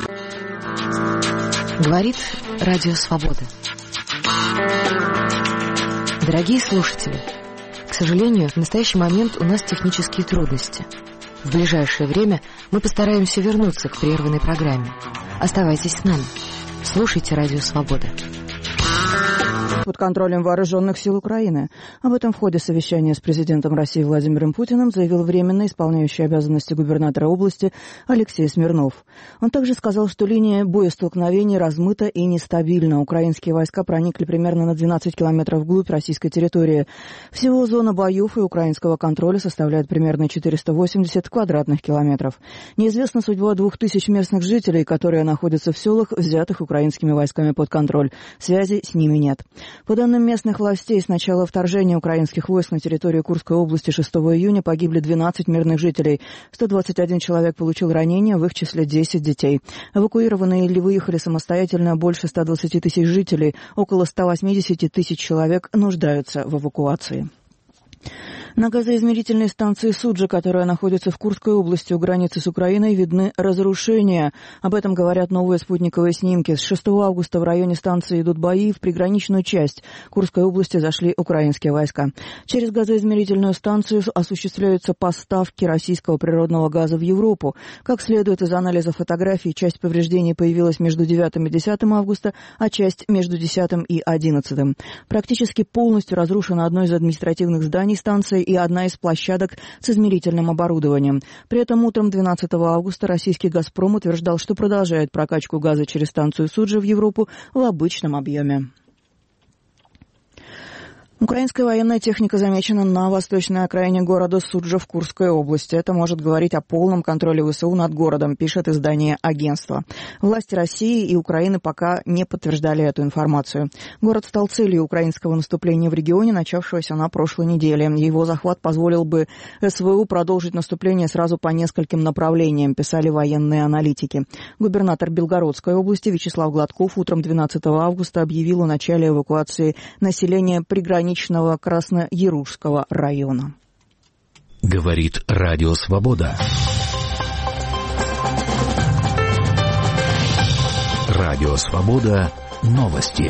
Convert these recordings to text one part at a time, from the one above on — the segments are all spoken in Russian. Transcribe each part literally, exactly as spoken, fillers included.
Говорит Радио Свобода. Дорогие слушатели, к сожалению, в настоящий момент у нас технические трудности. В ближайшее время мы постараемся вернуться к прерванной программе. Оставайтесь с нами. Слушайте Радио Свобода. Под контролем вооруженных сил Украины. Об этом в ходе совещания с президентом России Владимиром Путиным заявил временно исполняющий обязанности губернатора области Алексей Смирнов. Он также сказал, что линия боестолкновений размыта и нестабильна. Украинские войска проникли примерно на двенадцать километров вглубь российской территории. Всего зона боев и украинского контроля составляет примерно четыреста восемьдесят квадратных километров. Неизвестна судьба двух тысяч местных жителей, которые находятся в селах, взятых украинскими войсками под контроль. Связи с ними нет. По данным местных властей, с начала вторжения украинских войск на территорию Курской области шестого июня погибли двенадцать мирных жителей. сто двадцать один человек получил ранения, в их числе десять детей. Эвакуированные или выехали самостоятельно больше ста двадцати тысяч жителей. Около ста восьмидесяти тысяч человек нуждаются в эвакуации. На газоизмерительной станции Суджа, которая находится в Курской области у границы с Украиной, видны разрушения. Об этом говорят новые спутниковые снимки. С шестого августа в районе станции идут бои. В приграничную часть Курской области зашли украинские войска. Через газоизмерительную станцию осуществляются поставки российского природного газа в Европу. Как следует из анализа фотографий, часть повреждений появилась между девятым и десятым августа, а часть между десятым и одиннадцатым. Практически полностью разрушено одно из административных зданий станции и одна из площадок с измерительным оборудованием. При этом утром двенадцатого августа российский «Газпром» утверждал, что продолжает прокачку газа через станцию Суджа в Европу в обычном объеме. Украинская военная техника замечена на восточной окраине города Суджа в Курской области. Это может говорить о полном контроле ВСУ над городом, пишет издание «Агентство». Власти России и Украины пока не подтверждали эту информацию. Город стал целью украинского наступления в регионе, начавшегося на прошлой неделе. Его захват позволил бы СВУ продолжить наступление сразу по нескольким направлениям, писали военные аналитики. Губернатор Белгородской области Вячеслав Гладков утром двенадцатого августа объявил о начале эвакуации населения приграничного Красноярушского района. Говорит Радио Свобода. Радио Свобода. Новости.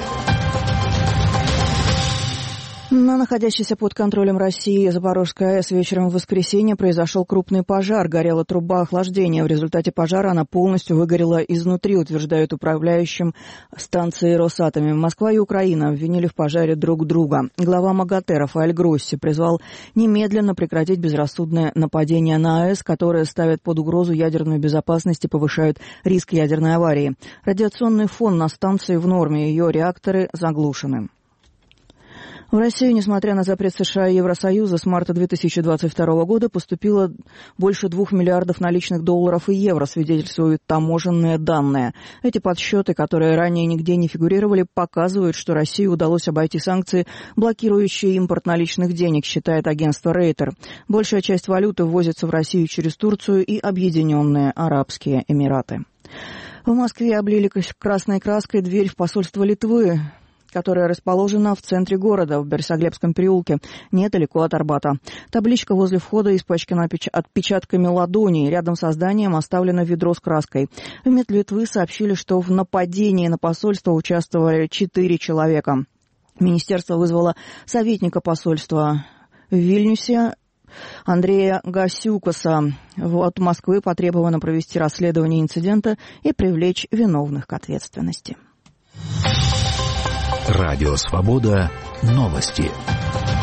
На находящейся под контролем России Запорожской АЭС вечером в воскресенье произошел крупный пожар. Горела труба охлаждения. В результате пожара она полностью выгорела изнутри, утверждают управляющим станции Росатоме. Москва и Украина обвинили в пожаре друг друга. Глава МАГАТЭ Рафаэль Гросси призвал немедленно прекратить безрассудное нападение на АЭС, которое ставит под угрозу ядерную безопасность и повышает риск ядерной аварии. Радиационный фон на станции в норме, ее реакторы заглушены. В Россию, несмотря на запрет США и Евросоюза, с марта две тысячи двадцать второго года поступило больше двух миллиардов наличных долларов и евро, свидетельствуют таможенные данные. Эти подсчеты, которые ранее нигде не фигурировали, показывают, что России удалось обойти санкции, блокирующие импорт наличных денег, считает агентство Рейтер. Большая часть валюты ввозится в Россию через Турцию и Объединенные Арабские Эмираты. В Москве облили красной краской дверь в посольство Литвы, которая расположена в центре города, в Борисоглебском переулке, недалеко от Арбата. Табличка возле входа испачкана отпечатками ладоней. Рядом со зданием оставлено ведро с краской. В МИД Литвы сообщили, что в нападении на посольство участвовали четыре человека. Министерство вызвало советника посольства в Вильнюсе Андрея Гасюкаса. От Москвы потребовано провести расследование инцидента и привлечь виновных к ответственности. Радио Свобода. Новости.